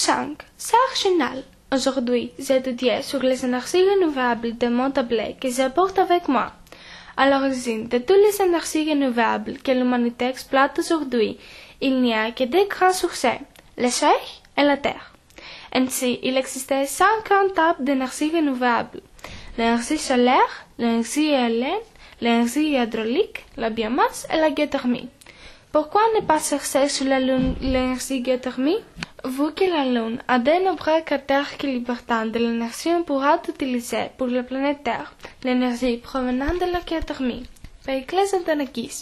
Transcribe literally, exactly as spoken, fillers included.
cinq. Sœur Chenal, aujourd'hui, j'ai étudié sur les énergies renouvelables de mon tablet que j'apporte avec moi. À l'origine de toutes les énergies renouvelables que l'humanité exploite aujourd'hui, il n'y a que deux grandes sources, le soleil et la terre. Ainsi, il existait cinq grandes types d'énergie renouvelable: l'énergie solaire, l'énergie éolienne, l'énergie hydraulique, la biomasse et la géothermie. Pourquoi ne pas chercher sur la Lune l'énergie géothermie? Vu que la Lune a de nombreux cratères équilibrants de l'énergie, on pourra utiliser pour la planète Terre l'énergie provenant de la géothermie. Pericles Antonakis.